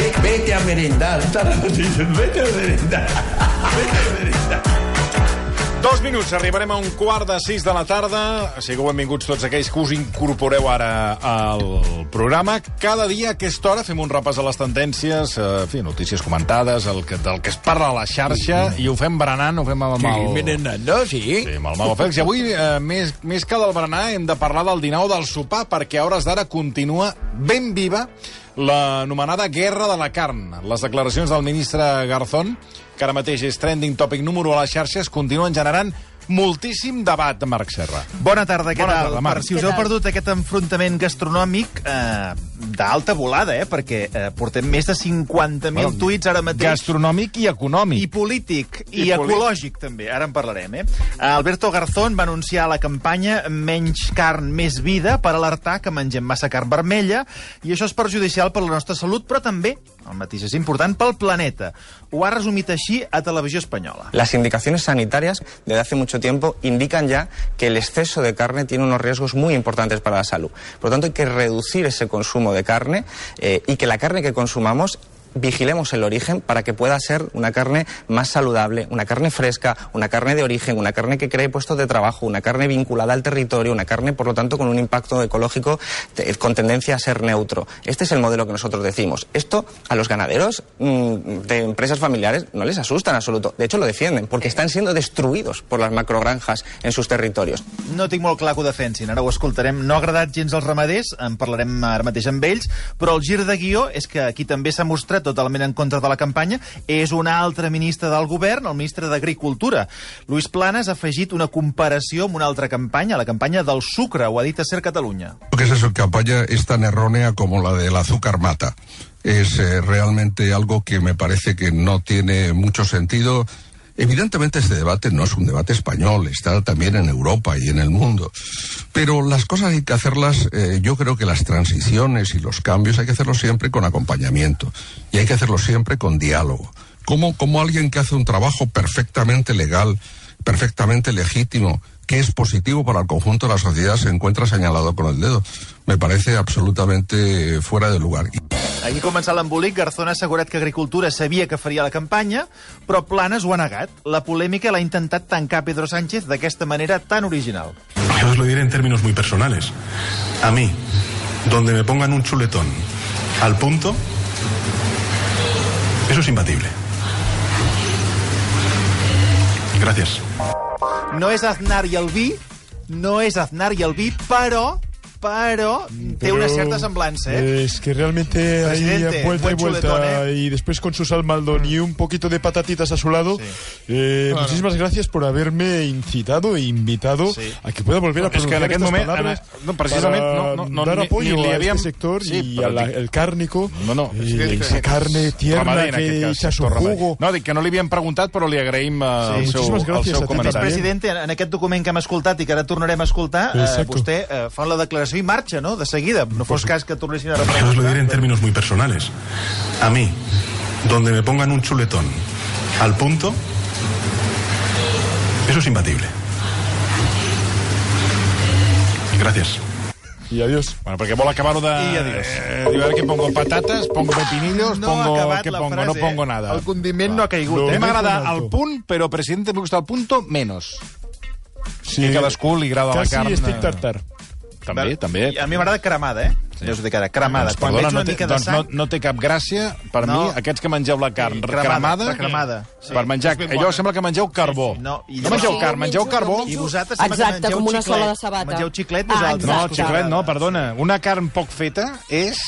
Vete a merendar. Vete a merendar. 2 minuts, arribarem a 5:45 de la tarda. Sigueu benvinguts tots aquells que us incorporeu ara al programa. Cada dia a aquesta hora fem un repàs a les tendències, notícies comentades, del que es parla a la xarxa, i ho fem berenant, ho fem amb el... merendant, no? Sí, amb el Mago Fèlix. I avui, més que del berenar, hem de parlar del dinar o del sopar, perquè a hores d'ara continua ben viva l'anomenada guerra de la carn. Les declaracions del ministre Garzón, que ara mateix és trending topic número a les xarxes, continuen generant moltíssim debat, Marc Serra. Bona tarda, què tal? Tarda, Marc. Si us heu perdut aquest enfrontament gastronòmic d'alta volada, perquè portem més de 50.000 tuits ara mateix. Gastronòmic i econòmic. I polític, i ecològic, també. Ara en parlarem, Alberto Garzón va anunciar a la campanya Menys carn, més vida, per alertar que mengem massa carn vermella, i això és perjudicial per la nostra salut, però també, el mateix és important, pel planeta. Ho ha resumit així a Televisió Espanyola. Las indicaciones sanitarias desde hace mucho tiempo indican ya que el exceso de carne tiene unos riesgos muy importantes para la salud. Por lo tanto, hay que reducir ese consumo de carne y que la carne que consumamos vigilemos el origen para que pueda ser una carne más saludable, una carne fresca, una carne de origen, una carne que cree puestos de trabajo, una carne vinculada al territorio, una carne, por lo tanto, con un impacto ecológico con tendencia a ser neutro. Este es el modelo que nosotros decimos. Esto a los ganaderos de empresas familiares no les asusta en absoluto. De hecho, lo defienden, porque están siendo destruïdos por las macrogranjas en sus territorios. No tinc molt clar que ho defensin, ara ho escoltarem. No ha agradat gens als ramaders, en parlarem ara mateix amb ells, però el gir de guió és que aquí també s'ha mostrat totalment en contra de la campanya és un altre ministre del govern, el ministre d'Agricultura. Luis Planas ha afegit una comparació amb una altra campanya, la campanya del sucre, ho ha dit a Ser Catalunya. Que esa campaña es tan errónea como la del azúcar mata. Es realmente algo que me parece que no tiene mucho sentido. Evidentemente este debate no es un debate español, está también en Europa y en el mundo. Pero las cosas hay que hacerlas, yo creo que las transiciones y los cambios hay que hacerlos siempre con acompañamiento. Y hay que hacerlo siempre con diálogo. Como alguien que hace un trabajo perfectamente legal, perfectamente legítimo, que es positivo para el conjunto de la sociedad, se encuentra señalado con el dedo. Me parece absolutamente fuera de lugar. Aquí comença l'embolic. Garzón ha assegurat que Agricultura sabia que faria la campanya, però Planas ho ha negat. La polèmica l'ha intentat tancar Pedro Sánchez d'aquesta manera tan original. Yo os lo diré en términos muy personales. A mí, donde me pongan un chuletón al punto, eso es imbatible. Gracias. No és Aznar i el vi, però té una cierta semblança, Es que realmente Presidente, hay vuelta y buen vuelta, chuletón, y después con su salmaldón y un poquito de patatitas a su lado. Muchísimas gracias por haberme incitado e invitado a que pueda volver a pronunciar en aquest estas moment, palabras precisament, no, dar apoyo ni li a havíem... este sector Sí, y al cárnico, esa carne tierna ramader, que echa su jugo. No, dic que no li havíem preguntat, però li agraïm el seu comentari. President, en aquest document que hem escoltat i que ara tornarem a escoltar, vostè fa la declaració i marxa, no?, de seguida. No fos cas que tornessin a repreguntar. Yo os lo diré en términos muy personales. A mí, donde me pongan un chuletón al punto, eso es imbatible. Gracias. Y adiós. Bueno, perquè vol acabar-ho de... I adiós. Diu, a ver, que pongo patatas, pongo pepinillos, ¿Qué pongo? No pongo nada. El condiment no ha caigut. A mi No, m'agrada no, el punt, però, presidente, me gusta el punto menos. Sí, Que cadascú li agrada la carn. Casi stick tartar. També. I a mi m'agrada cremada, Ja us ho dic ara, cremada. Quan veig una mica de sang... no té cap gràcia, per mi, aquests que mengeu la carn cremada, per menjar... Allò sembla que mengeu carbó. No mengeu carn, mengeu carbó. I vosaltres exacte, com una sola de sabata. Mengeu xiclet, vosaltres. No, xiclet no, perdona. Una carn poc feta és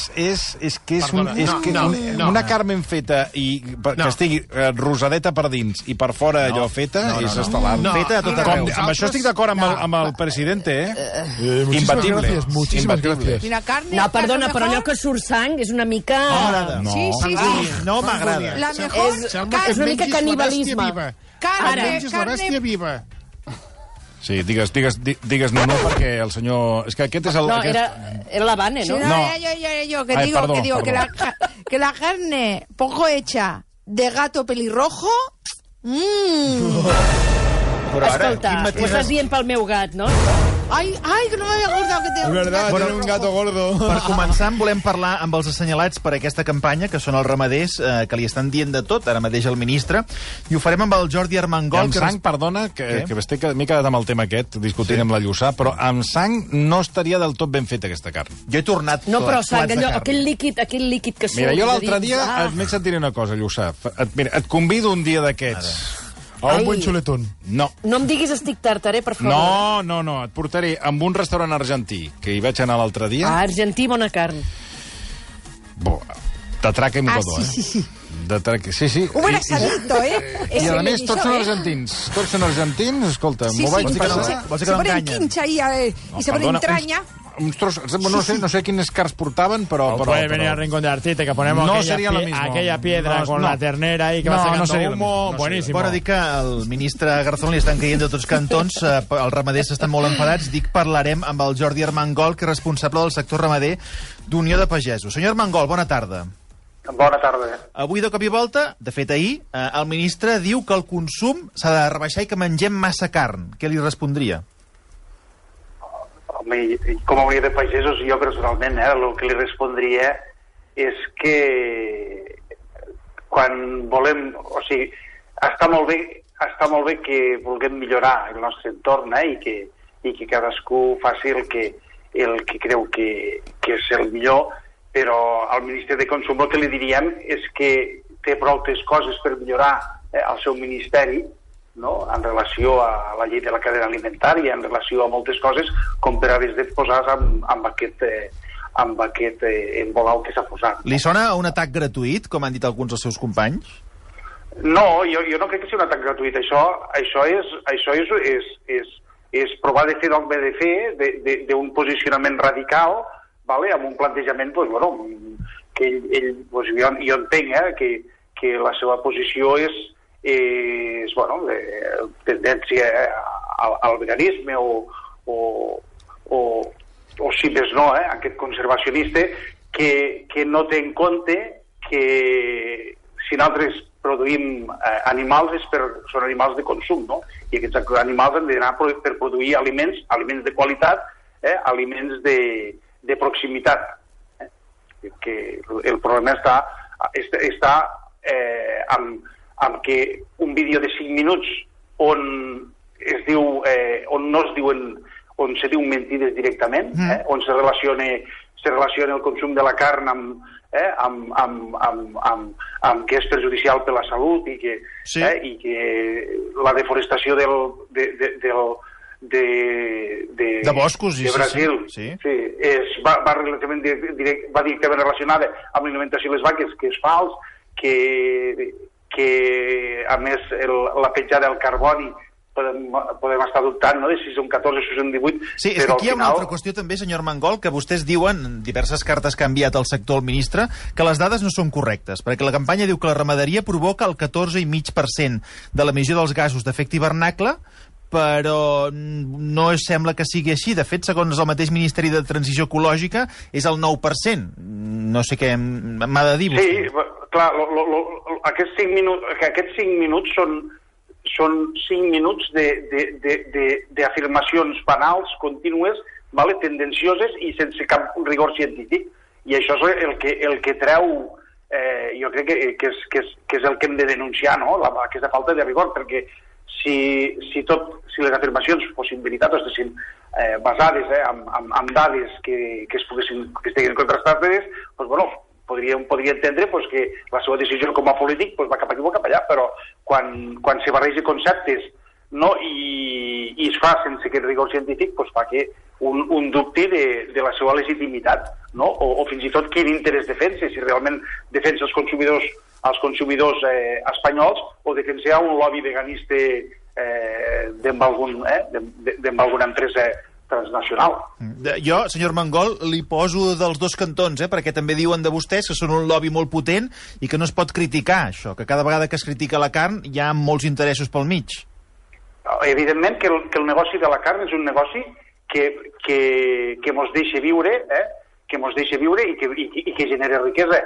una carn ben feta i que estigui rosadeta per dins i per fora allò feta és estel·lar. Feta a tot arreu. Amb això estic d'acord amb el presidente, Muchísimas gracias. No, perdona, però allò que surt sang és una mica... No. Sí. No m'agrada. La mejor és una mica canibalisme. Carne viva. Sí, digues no, perquè el senyor... És que aquest és el... No, era la Vane, no? Yo que digo que la carne poco hecha de gato pelirrojo... Escolta, ho estàs dient pel meu gat, no? Ay, que no me había acordado que tengo Es verdad, tiene un gato gordo. Per començar, volem parlar amb els assenyalats per aquesta campanya, que són els ramaders, que li estan dient de tot, ara mateix el ministre, i ho farem amb el Jordi Armengol. Amb sang, perdona, que m'he quedat amb el tema aquest, discutint amb la Lluçà, però amb sang no estaria del tot ben feta aquesta carn. Jo he tornat No, però plats sang, de allò, carn. aquell líquid que surt. Mira, jo l'altre de dins. dia m'he sentit una cosa, Lluçà. Et convido un dia d'aquests. A un buen chuletón. No. No em diguis estic tartaré, per favor. No, et portaré amb un restaurant argentí, que hi vaig anar l'altre dia. Ah, argentí, bona carn. De traca i mocador, sí. De traca, sí. Un buen asadito, I a més, tots són argentins. Tots són argentins, escolta, m'ho vaig passar. Se ponen quincha ahí y se ponen entraña. Uns trossos, no sé quines cars portaven, però... Puede venir al Rincón de Artite, que ponemos no sería lo mismo. aquella piedra con la ternera y que va sacando humo. Buenísimo. Bueno, dic que el ministre Garzón li estan caient de tots cantons, els ramaders estan molt enfadats. Dic, parlarem amb el Jordi Armengol, que és responsable del sector ramader d'Unió de Pagesos. Senyor Armengol, bona tarda. Bona tarda. Avui, de cop i volta, de fet ahir, el ministre diu que el consum s'ha de rebaixar i que mengem massa carn. Què li respondria? Home, com a Unió de Pagesos, jo personalment, el que li respondria és que quan volem... O sigui, està molt bé que vulguem millorar el nostre entorn i que cadascú faci el que creu que és el millor, però al Ministeri de Consum el que li diríem és que té prou coses per millorar el seu ministeri, no? En relació a la llei de la cadena alimentària, en relació a moltes coses, com per haver de posar-se amb aquest embolau que s'ha posat. Li sona un atac gratuït, com han dit alguns dels seus companys? No, jo no crec que sigui un atac gratuït. Això és provar de fer el que de fer, d'un posicionament radical, vale? Amb un plantejament, pues, bueno, que ell pues, jo entenc que la seva posició és bueno, tendència al veganisme o si més no, aquest conservacionista que no té en compte que si nosaltres produïm animals són animals de consum, no? I aquests animals han d'anar per produir aliments de qualitat, aliments de proximitat. Que el problema està amb que un vídeo de 5 minuts on se diu mentides directament, on se relaciona el consum de la carn amb que és perjudicial per la salut i que la deforestació de boscos de Brasil va directament relacionada amb l'alimentació de les vaques, que és fals, que a més la petjada del carboni podem estar dubtant, no?, de si són 14 o són 18. Sí, és que aquí hi ha una altra qüestió també, senyor Armengol, que vostès diuen, en diverses cartes que ha enviat al sector al ministre, que les dades no són correctes, perquè la campanya diu que la ramaderia provoca el 14,5% de l'emissió dels gasos d'efecte hivernacle, però no sembla que sigui així. De fet, segons el mateix Ministeri de Transició Ecològica, és el 9%. No sé què m'ha de dir vostè. Sí, clar, aquests 5 minuts són 5 minuts d'afirmacions banals, contínues, tendencioses i sense cap rigor científic. I això és el que treu, jo crec que és el que hem de denunciar, no?, aquesta falta de rigor, perquè si les afirmacions fossin veritat o estiguessin basades en dades que estiguin contrastades, doncs, bueno, podria entendre que la seva decisió com a polític va cap aquí o cap allà, però quan se barreja conceptes, no, i es fa sense aquest rigor científic, fa que un dubte de la seva legitimitat, no? O fins i tot quin interès defensa, si realment defensa els consumidors espanyols o defensa un lobby veganista d'en alguna empresa transnacional. Jo, senyor Armengol, li poso dels dos cantons, perquè també diuen de vostès que són un lobby molt potent i que no es pot criticar, això, que cada vegada que es critica la carn hi ha molts interessos pel mig. Evidentment que el negoci de la carn és un negoci que mos deixa viure, i que genera riquesa.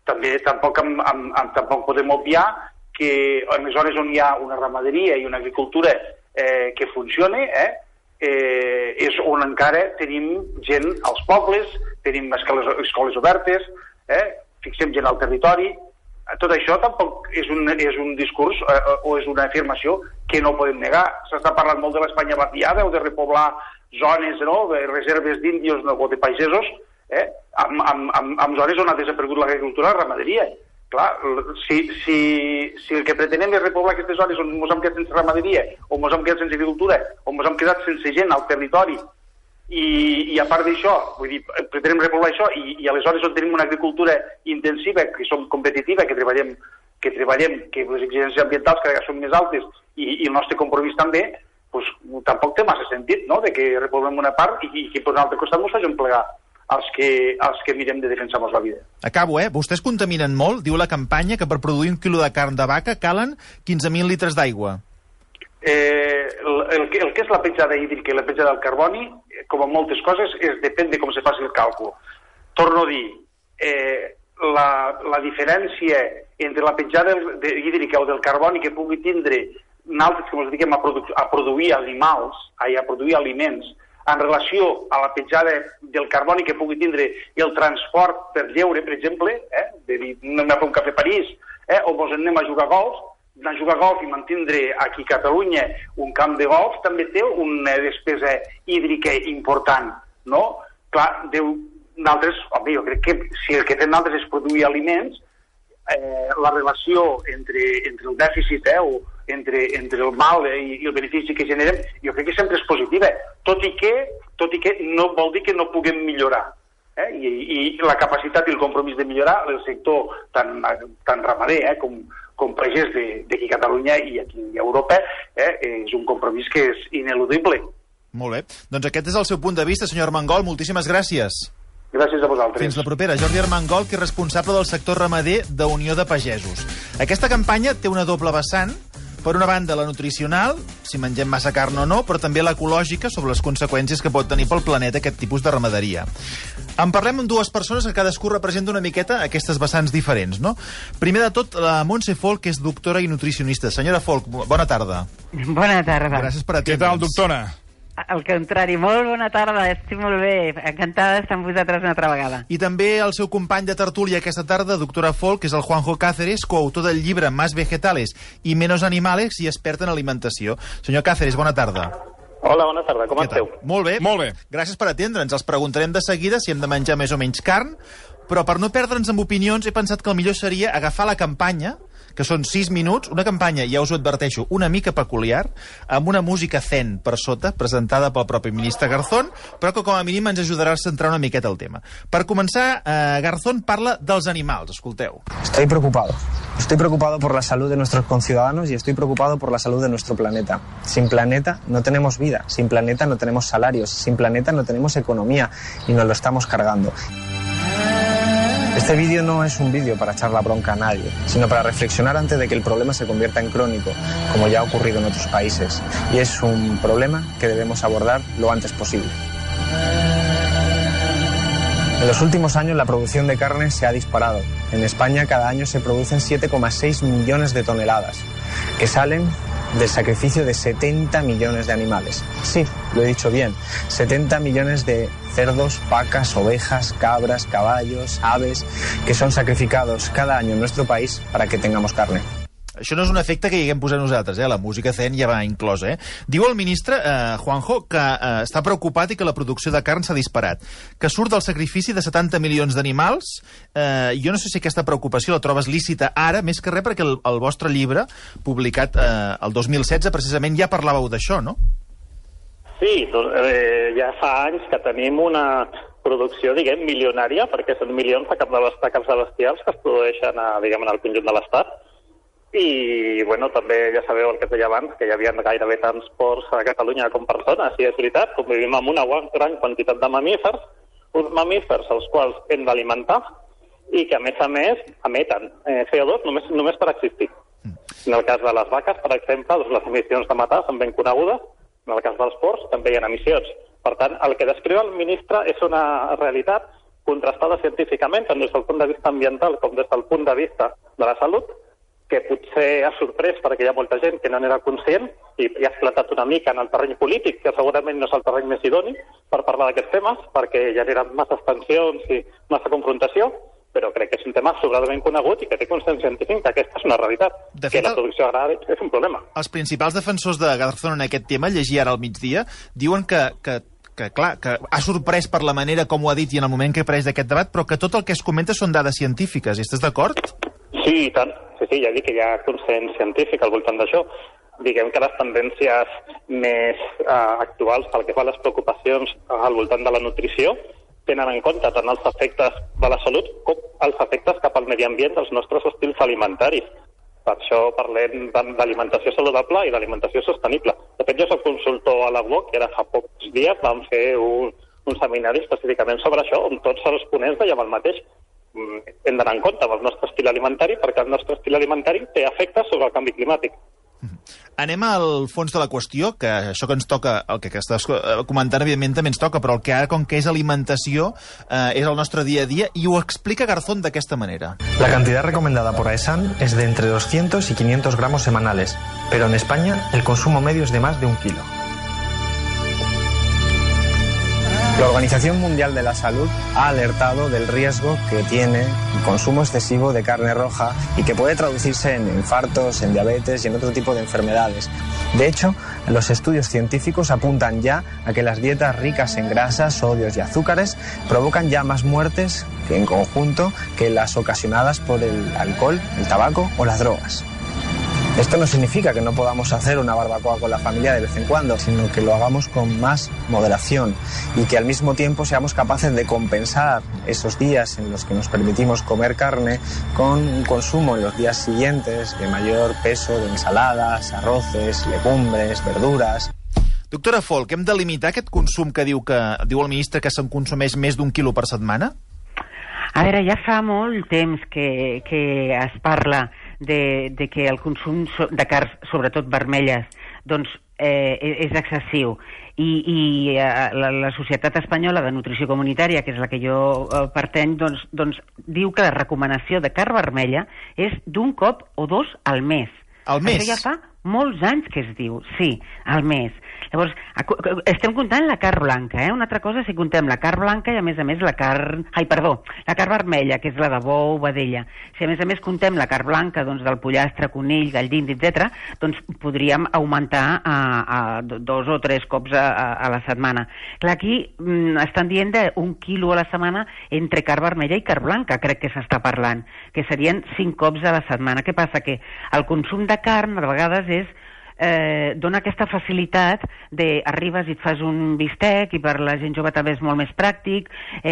Tampoc podem obviar que en les zones on hi ha una ramaderia i una agricultura que funciona, és on encara tenim gent als pobles, tenim escoles obertes, fixem gent al territori. Tot això tampoc és un discurs o és una afirmació que no podem negar. S'està parlant molt de l'Espanya vaciada o de repoblar zones, de reserves d'índios o de pagesos, amb zones on ha desaparegut l'agricultura i la ramaderia. Clar, si el que pretenem és repoblar aquestes zones on ens hem quedat sense ramaderia, on ens hem quedat sense agricultura, on ens hem quedat sense gent al territori, i a part d'això, vull dir, pretenem repoblar això, i aleshores on tenim una agricultura intensiva, que som competitiva, que treballem, que les exigències ambientals cada vegada són més altes, i el nostre compromís també, doncs tampoc té massa sentit, no?, de que repoblem una part i que per un altre costat ens facin plegar els que mirem de defensar-nos la vida. Acabo, Vostès contaminen molt. Diu la campanya que per produir 1 quilo de carn de vaca calen 15.000 litres d'aigua. El que és la petjada hídrica i la petjada del carboni, com en moltes coses, depèn de com se faci el càlcul. Torno a dir, la diferència entre la petjada hídrica o del carboni que pugui tindre nosaltres, que ens dediquem a produir aliments, a produir aliments, en relació a la petjada del carboni que pugui tindre el transport per lleure, per exemple, de dir, anem a fer un cafè a París, o ens anem a jugar a golf, anar a jugar a golf i mantindre aquí a Catalunya un camp de golf també té una despesa hídrica important, no? Clar, nosaltres, jo crec que si el que fem nosaltres és produir aliments, la relació entre el dèficit o entre el mal i el benefici que generem, jo crec que sempre és positiva, tot i que no vol dir que no puguem millorar. I la capacitat i el compromís de millorar el sector tant ramader com pagès d'aquí a Catalunya i aquí a Europa és un compromís que és ineludible. Molt bé. Doncs aquest és el seu punt de vista, senyor Armengol. Moltíssimes gràcies. Gràcies a vosaltres. Fins la propera. Jordi Armengol, que és responsable del sector ramader d'Unió de Pagesos. Aquesta campanya té una doble vessant. Per una banda, la nutricional, si mengem massa carn o no, però també l'ecològica, sobre les conseqüències que pot tenir pel planeta aquest tipus de ramaderia. En parlem amb dues persones que cadascú representa una miqueta aquestes vessants diferents, no? Primer de tot, la Montse Folk, que és doctora i nutricionista. Senyora Folk, bona tarda. Bona tarda. Gràcies per atendre'ns. Què tal, doctora? Al contrari, molt bona tarda, estic molt bé, encantada d'estar amb vosaltres una altra vegada. I també el seu company de tertúlia aquesta tarda, doctora Folk, que és el Juanjo Cáceres, coautor del llibre Más vegetales y menos animales i expert en alimentació. Senyor Cáceres, bona tarda. Hola, bona tarda, com esteu? Molt bé. Molt bé. Gràcies per atendre'ns. Els preguntarem de seguida si hem de menjar més o menys carn, però per no perdre'ns amb opinions he pensat que el millor seria agafar la campanya, que són 6 minuts, una campanya, ja us ho adverteixo, una mica peculiar, amb una música zen per sota, presentada pel propi ministre Garzón, però que com a mínim ens ajudarà a centrar una miqueta el tema. Per començar, Garzón parla dels animals, escolteu. Estoy preocupado por la salud de nuestros conciudadanos y estoy preocupado por la salud de nuestro planeta. Sin planeta no tenemos vida, sin planeta no tenemos salarios, sin planeta no tenemos economía y nos lo estamos cargando. Este vídeo no es un vídeo para echar la bronca a nadie, sino para reflexionar antes de que el problema se convierta en crónico, como ya ha ocurrido en otros países. Y es un problema que debemos abordar lo antes posible. En los últimos años la producción de carne se ha disparado. En España cada año se producen 7,6 millones de toneladas, que salen del sacrificio de 70 millones de animales. Sí, lo he dicho bien, 70 millones de cerdos, vacas, ovejas, cabras, caballos, aves, que son sacrificados cada año en nuestro país para que tengamos carne. Això no és un efecte que hi haguem posat nosaltres, la música zen ja va inclosa. Diu el ministre, Juanjo, que està preocupat i que la producció de carn s'ha disparat, que surt del sacrifici de 70 milions d'animals. Jo no sé si aquesta preocupació la trobes lícita ara, més que res perquè el vostre llibre, publicat el 2016, precisament ja parlàveu d'això, no? Sí, ja fa anys que tenim una producció, diguem, milionària, perquè són milions de caps de bestials que es produeixen, diguem, en el conjunt de l'Estat. I, bueno, també ja sabeu el que es deia abans, que hi havia gairebé tants porcs a Catalunya com persones, i és veritat, com vivim amb una gran quantitat de mamífers, uns mamífers als quals hem d'alimentar i que, a més, emeten CO2 només per existir. En el cas de les vaques, per exemple, les emissions de metà són ben conegudes, en el cas dels porcs també hi ha emissions. Per tant, el que descriu el ministre és una realitat contrastada científicament, tant des del punt de vista ambiental com des del punt de vista de la salut, que potser ha sorprès perquè hi ha molta gent que no n'era conscient i ha esclatat una mica en el terreny polític, que segurament no és el terreny més idoni per parlar d'aquests temes, perquè generen massa tensions i massa confrontació, però crec que és un tema sobradament conegut i que té consens científic que aquesta és una realitat, que la producció agrària és un problema. Els principals defensors de Garzón en aquest tema, llegir ara al migdia, diuen que clar, que ha sorprès per la manera com ho ha dit i en el moment que ha pres d'aquest debat, però que tot el que es comenta són dades científiques. I estàs d'acord? Sí, i tant. Sí, ja dic que hi ha consens científic al voltant d'això. Diguem que les tendències més actuals pel que fa a les preocupacions al voltant de la nutrició tenen en compte tant els efectes de la salut com els efectes cap al medi ambient dels nostres estils alimentaris. Per això parlem d'alimentació saludable i d'alimentació sostenible. De fet, jo soc consultor a la UOC, que ara fa pocs dies vam fer un seminari específicament sobre això, on tots els ponents dèiem el mateix. Hem d'anar en compte amb el nostre estil alimentari, perquè el nostre estil alimentari té efectes sobre el canvi climàtic. Anem al fons de la qüestió, que això que ens toca, el que estàs comentant, evidentment també ens toca, però el que ara, com que és alimentació, és el nostre dia a dia, i ho explica Garzón d'aquesta manera. La cantidad recomendada por AESAN es de entre 200 y 500 gramos semanales, pero en España el consumo medio es de más de 1 kilo. La Organización Mundial de la Salud ha alertado del riesgo que tiene el consumo excesivo de carne roja y que puede traducirse en infartos, en diabetes y en otro tipo de enfermedades. De hecho, los estudios científicos apuntan ya a que las dietas ricas en grasas, sodios y azúcares provocan ya más muertes que en conjunto que las ocasionadas por el alcohol, el tabaco o las drogas. Esto no significa que no podamos hacer una barbacoa con la familia de vez en cuando, sino que lo hagamos con más moderación y que al mismo tiempo seamos capaces de compensar esos días en los que nos permitimos comer carne con un consumo en los días siguientes de mayor peso de ensaladas, arroces, legumbres, verduras. Doctora Folch, hem de limitar aquest consum que diu el ministre que se'n consumeix més d'1 quilo per setmana? A veure, ja fa molt temps que es parla de que el consum de carns, sobretot vermelles, doncs és excessiu. I la Societat Espanyola de Nutrició Comunitària, que és la que jo pertany, doncs diu que la recomanació de carn vermella és d'un cop o dos al mes. Al mes? Això ja fa molts anys que es diu, sí, al mes. Llavors, estem comptant la carn blanca, Una altra cosa si contem la carn blanca i, a més la carn vermella, que és la de bou, vedella. Si, a més contem la carn blanca del pollastre, conill, gall d'indi, etc., doncs podríem augmentar a 2 o 3 cops a la setmana. Clar, aquí estan dient d'1 quilo a la setmana entre carn vermella i carn blanca, crec que s'està parlant, que serien 5 cops a la setmana. Què passa? Que el consum de carn, a vegades, dona aquesta facilitat d'arribes i et fas un bistec i per la gent jove també és molt més pràctic,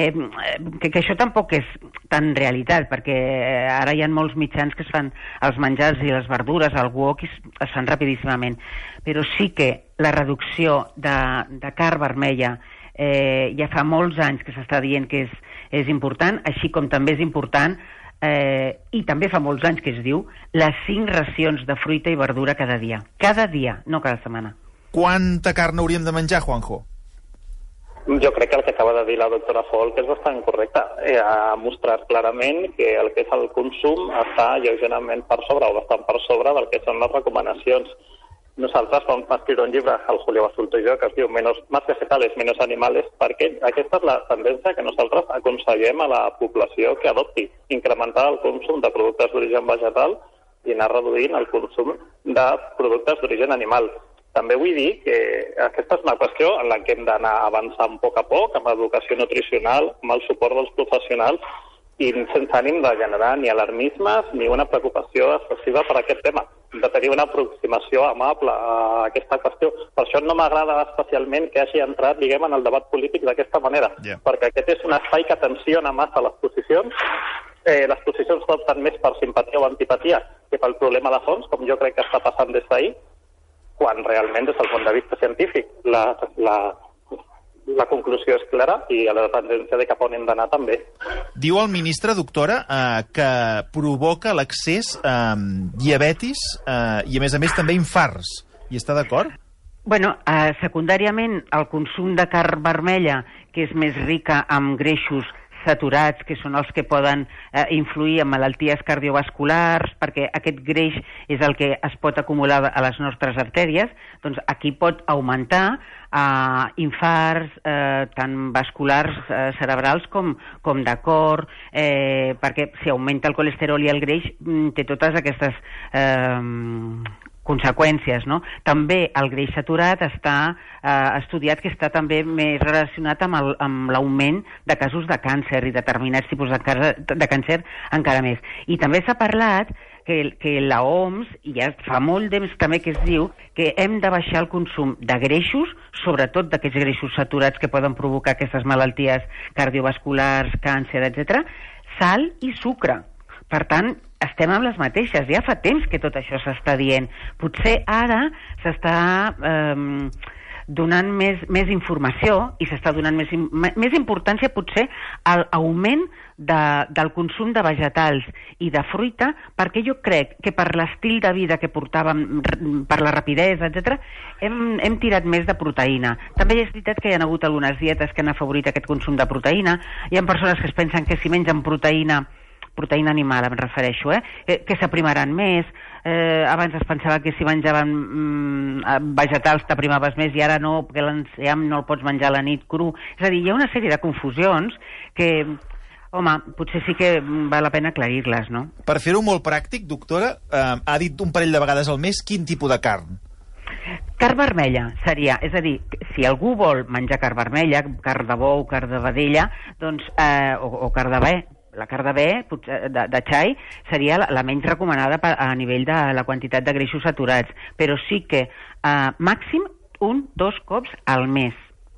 que això tampoc és tan realitat, perquè ara hi ha molts mitjans que es fan els menjars i les verdures al wok i es fan rapidíssimament, però sí que la reducció de carn vermella ja fa molts anys que s'està dient que és important, així com també és important i també fa molts anys que es diu les 5 racions de fruita i verdura cada dia, no cada setmana. Quanta carn hauríem de menjar, Juanjo? Jo crec que el que acaba de dir la doctora Folch és bastant correcte. Ha mostrat clarament que el que és el consum està lleugerament per sobre o bastant per sobre del que són les recomanacions. Nosaltres vam escriure un llibre, el Julio Basulto i jo, que es diu Más vegetales, menos animales, perquè aquesta és la tendència que nosaltres aconsellem a la població que adopti, incrementar el consum de productes d'origen vegetal i anar reduint el consum de productes d'origen animal. També vull dir que aquesta és una qüestió en la que hem d'anar avançant a poc, amb educació nutricional, amb el suport dels professionals, i sense ànim de generar ni alarmismes ni una preocupació excessiva per aquest tema. Hem de tenir una aproximació amable a aquesta qüestió. Per això no m'agrada especialment que hagi entrat, diguem, en el debat polític d'aquesta manera, perquè aquest és un espai que tensiona massa les posicions. Les posicions s'opten més per simpatia o antipatia que pel problema de fons, com jo crec que està passant des d'ahir, quan realment, des del punt de vista científic, la conclusió és clara i la tendència de cap on hem d'anar també. Diu el ministre, doctora, que provoca l'accés a diabetis i, a més també infarts. Hi està d'acord? Bueno, secundàriament, el consum de carn vermella, que és més rica en greixos saturats, que són els que poden influir en malalties cardiovasculars, perquè aquest greix és el que es pot acumular a les nostres artèries, doncs aquí pot augmentar infarts tant vasculars cerebrals com de cor, perquè si augmenta el colesterol i el greix té totes aquestes conseqüències, no? També el greix saturat està estudiat que està també més relacionat amb l'augment de casos de càncer i determinats tipus de càncer encara més. I també s'ha parlat que la OMS, i ja fa molt temps també que es diu, que hem de baixar el consum de greixos, sobretot d'aquests greixos saturats que poden provocar aquestes malalties cardiovasculars, càncer, etc., sal i sucre. Per tant, estem amb les mateixes. Ja fa temps que tot això s'està dient. Potser ara s'està donant més informació i s'està donant més importància potser a l'augment del consum de vegetals i de fruita, perquè jo crec que per l'estil de vida que portàvem, per la rapidesa, etc., hem tirat més de proteïna. També és veritat que hi ha hagut algunes dietes que han afavorit aquest consum de proteïna. Hi ha persones que es pensen que si mengen proteïna animal, em refereixo, que s'aprimaran més. Abans es pensava que si menjaven vegetals t'aprimaves més i ara no, perquè l'enciam no el pots menjar a la nit cru. És a dir, hi ha una sèrie de confusions que, home, potser sí que val la pena aclarir-les, no? Per fer-ho molt pràctic, doctora, ha dit un parell de vegades al mes quin tipus de carn? Carn vermella seria, és a dir, si algú vol menjar carn vermella, carn de bou, carn de vedella, doncs, o carn de bé, la carn de bé, de xai, seria la menys recomanada a nivell de la quantitat de greixos saturats, però sí que màxim 1-2 cops al mes.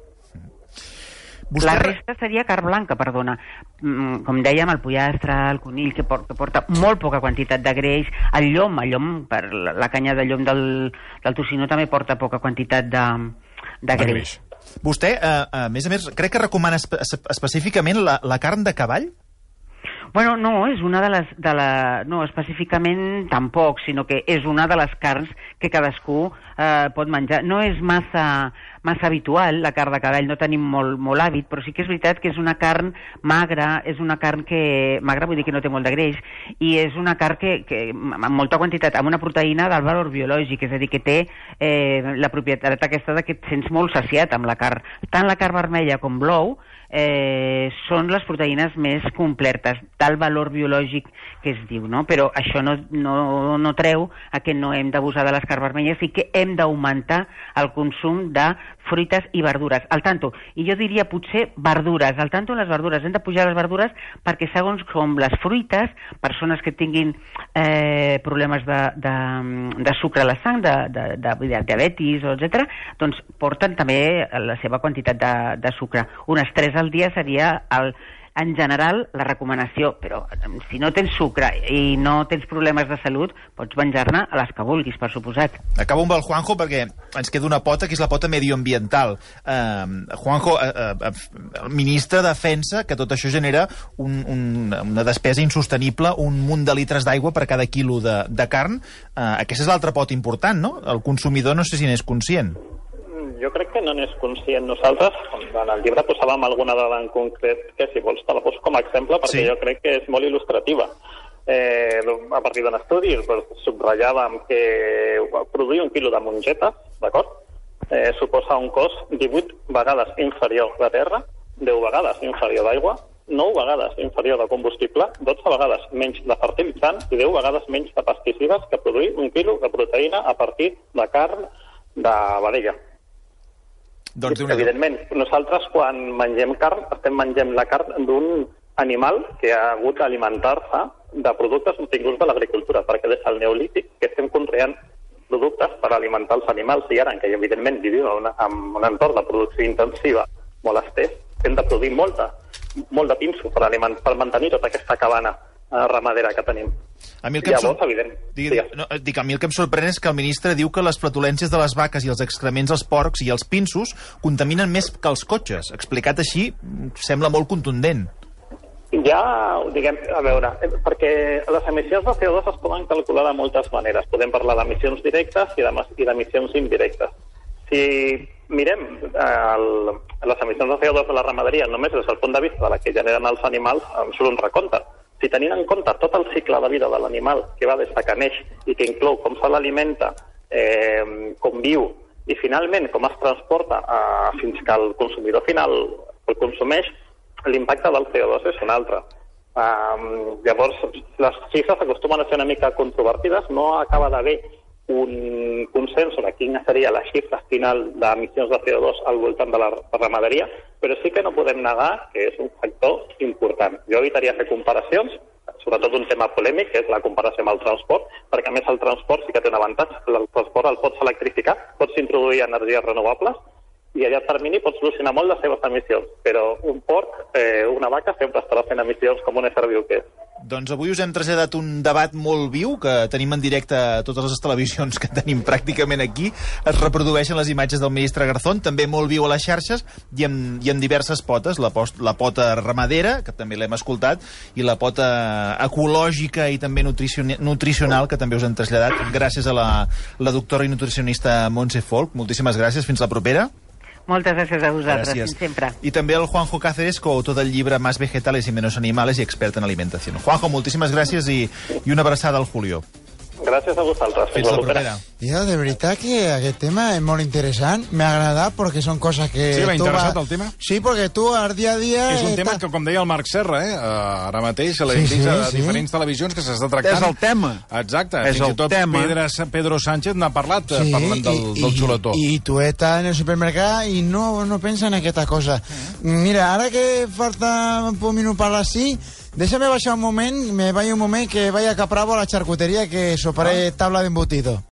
La resta seria carn blanca, perdona. Com dèiem, el pollastre, el conill, que porta molt poca quantitat de greix. El llom, per la canya de llom del tocino també porta poca quantitat de greix. Vostè, a més, crec que recomana específicament la carn de cavall? Bueno, no, és una de les... No, específicament tampoc, sinó que és una de les carns que cadascú pot menjar. No és massa habitual, la carn de cavall, no tenim molt hàbit, però sí que és veritat que és una carn magra, és una carn que... Magra vull dir que no té molt de greix, i és una carn que amb molta quantitat, amb una proteïna del valor biològic, és a dir, que té la propietat aquesta de que et sents molt saciat amb la carn. Tant la carn vermella com blau són les proteïnes més completes, tal valor biològic que es diu, no? Però això no treu a que no hem d'abusar de les carns vermelles i que hem d'augmentar el consum de fruites i verdures. Al tanto, i jo diria potser verdures, al tanto en les verdures, hem de pujar les verdures perquè segons com les fruites, persones que tinguin problemes de sucre a la sang, de diabetis, etc., doncs porten també la seva quantitat de sucre. Unes 3 al dia seria en general la recomanació, però si no tens sucre i no tens problemes de salut, pots menjar-ne a les que vulguis, per suposat. Acabo amb el Juanjo perquè ens queda una pota, que és la pota medioambiental. Juanjo, el ministre defensa que tot això genera una despesa insostenible, un munt de litres d'aigua per cada quilo de carn. Aquesta és l'altra pota important, no? El consumidor no sé si n'és conscient. Jo crec que no n'és conscient. Nosaltres, en el llibre posàvem alguna dada en concret que, si vols, te la poso com a exemple, perquè jo crec que és molt il·lustrativa. A partir d'un estudi subratllàvem que produir 1 quilo de mongetes, d'acord, suposa un cost 18 vegades inferior de terra, 10 vegades inferior d'aigua, 9 vegades inferior de combustible, 12 vegades menys de fertilitzant i 10 vegades menys de pesticides que produir 1 quilo de proteïna a partir de carn de vedella. Doncs evidentment, nosaltres quan mengem carn estem menjant la carn d'un animal que ha hagut d'alimentar-se de productes obtinguts de l'agricultura, perquè des del neolític que estem conreant productes per alimentar els animals, i ara que evidentment vivim en un entorn de producció intensiva molt estès, hem de produir molt de pinso per mantenir tota aquesta cabana ramadera que tenim. A mi el que em sorprèn és que el ministre diu que les flatulències de les vaques i els excrements dels porcs i els pinsos contaminen més que els cotxes. Explicat així, sembla molt contundent. Ja, diguem, a veure, perquè les emissions de CO2 es poden calcular de moltes maneres. Podem parlar d'emissions directes i d'emissions indirectes. Si mirem les emissions de CO2 de la ramaderia només des del punt de vista de la que generen els animals, em surt un recompte. Si tenint en compte tot el cicle de vida de l'animal, que va des que neix i que inclou com se l'alimenta, com viu, i finalment com es transporta fins que el consumidor final el consumeix, l'impacte del CO2 és un altre. Llavors, les xifres acostumen a ser una mica controvertides, no acaba d'haver un consens sobre quina seria la xifra final d'emissions de CO2 al voltant de la ramaderia, però sí que no podem negar que és un factor important. Jo evitaria fer comparacions, sobretot un tema polèmic, que és la comparació amb el transport, perquè a més el transport sí que té un avantatge. El transport el pots electrificar, pots introduir energies renovables, i a llarg termini pot solucionar molt les seves emissions, però un porc, una vaca, sempre estarà fent emissions com un ésser viu que és. Doncs avui us hem traslladat un debat molt viu, que tenim en directe a totes les televisions que tenim pràcticament aquí. Es reprodueixen les imatges del ministre Garzón, també molt viu a les xarxes, i en diverses potes, la pota ramadera, que també l'hem escoltat, i la pota ecològica i també nutricional, que també us hem traslladat, gràcies a la doctora i nutricionista Montse Folch. Moltíssimes gràcies, fins la propera. Moltes gràcies a vosaltres, fins sempre. I també el Juanjo Cáceres, coautor del llibre Más vegetales y menos animales i expert en alimentación. Juanjo, moltíssimes gràcies i una abraçada al Julio. Gràcies a vosaltres. Fins la propera. Jo, de veritat que aquest tema és molt interessant. M'ha agradat perquè són coses que... Sí, m'ha interessat el tema? Sí, perquè tu al dia a dia... És un tema que, com deia el Marc Serra, ara mateix a diferents televisions que s'està tractant. És el tema. Exacte. Fins i tot Pedro Sánchez n'ha parlat parlant del xuletó. I tu estàs en el supermercat i no pensa en aquesta cosa. Mira, ara que falta un minut per les 5, déjame baixar un moment, que vaya a Capravo a la charcutería que soparé tabla de embutido.